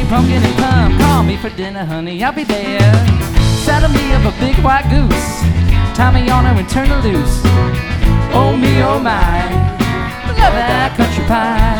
pumpkin and plum. Call me for dinner, honey, I'll be there. Saddle me up a big white goose, tie me on her and turn her loose. Oh me, oh my, love that country pie.